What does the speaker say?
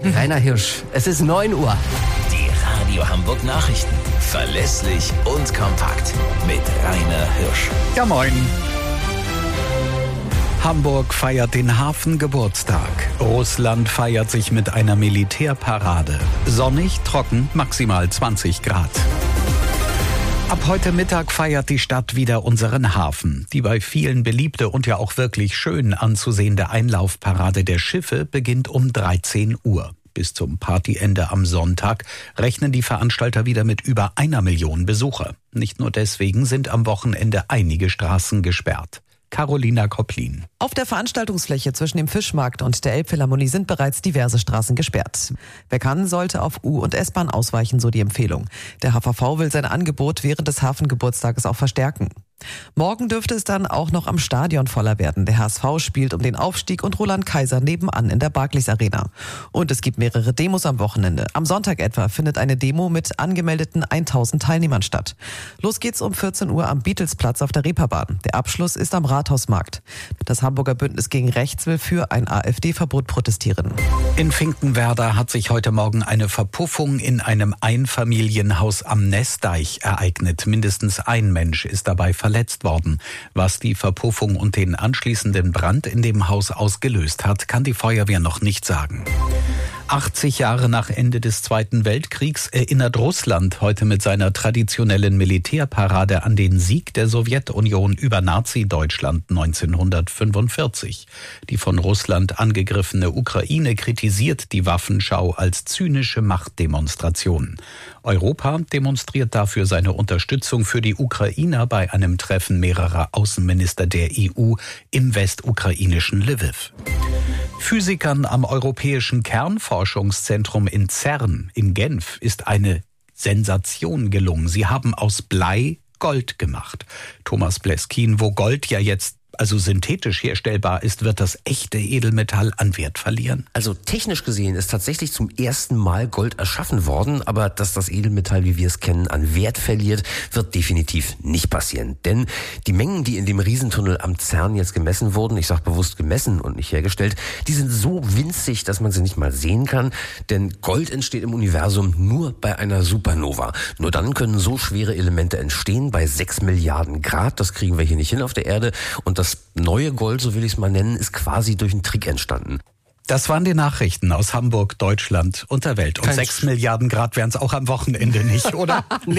Rainer Hirsch, es ist 9 Uhr. Die Radio Hamburg Nachrichten. Verlässlich und kompakt. Mit Rainer Hirsch. Ja, moin. Hamburg feiert den Hafengeburtstag. Russland feiert sich mit einer Militärparade. Sonnig, trocken, maximal 20 Grad. Ab heute Mittag feiert die Stadt wieder unseren Hafen. Die bei vielen beliebte und ja auch wirklich schön anzusehende Einlaufparade der Schiffe beginnt um 13 Uhr. Bis zum Partyende am Sonntag rechnen die Veranstalter wieder mit über 1 Million Besucher. Nicht nur deswegen sind am Wochenende einige Straßen gesperrt. Carolina Kopplin. Auf der Veranstaltungsfläche zwischen dem Fischmarkt und der Elbphilharmonie sind bereits diverse Straßen gesperrt. Wer kann, sollte auf U- und S-Bahn ausweichen, so die Empfehlung. Der HVV will sein Angebot während des Hafengeburtstages auch verstärken. Morgen dürfte es dann auch noch am Stadion voller werden. Der HSV spielt um den Aufstieg und Roland Kaiser nebenan in der Barclays Arena. Und es gibt mehrere Demos am Wochenende. Am Sonntag etwa findet eine Demo mit angemeldeten 1000 Teilnehmern statt. Los geht's um 14 Uhr am Beatlesplatz auf der Reeperbahn. Der Abschluss ist am Rathausmarkt. Das Hamburger Bündnis gegen Rechts will für ein AfD-Verbot protestieren. In Finkenwerder hat sich heute Morgen eine Verpuffung in einem Einfamilienhaus am Nessdeich ereignet. Mindestens ein Mensch ist dabei verletzt worden. Was die Verpuffung und den anschließenden Brand in dem Haus ausgelöst hat, kann die Feuerwehr noch nicht sagen. 80 Jahre nach Ende des Zweiten Weltkriegs erinnert Russland heute mit seiner traditionellen Militärparade an den Sieg der Sowjetunion über Nazi-Deutschland 1945. Die von Russland angegriffene Ukraine kritisiert die Waffenschau als zynische Machtdemonstration. Europa demonstriert dafür seine Unterstützung für die Ukrainer bei einem Treffen mehrerer Außenminister der EU im westukrainischen Lwiw. Physikern am Europäischen Kernforschungszentrum in CERN in Genf ist eine Sensation gelungen. Sie haben aus Blei Gold gemacht. Thomas Bleskin, wo Gold ja jetzt synthetisch herstellbar ist, wird das echte Edelmetall an Wert verlieren? Also technisch gesehen ist tatsächlich zum ersten Mal Gold erschaffen worden, aber dass das Edelmetall, wie wir es kennen, an Wert verliert, wird definitiv nicht passieren. Denn die Mengen, die in dem Riesentunnel am CERN jetzt gemessen wurden, ich sage bewusst gemessen und nicht hergestellt, die sind so winzig, dass man sie nicht mal sehen kann. Denn Gold entsteht im Universum nur bei einer Supernova. Nur dann können so schwere Elemente entstehen, bei 6 Milliarden Grad. Das kriegen wir hier nicht hin auf der Erde. Und das neue Gold, so will ich es mal nennen, ist quasi durch einen Trick entstanden. Das waren die Nachrichten aus Hamburg, Deutschland und der Welt. Und 6 Milliarden Grad wären es auch am Wochenende nicht, oder?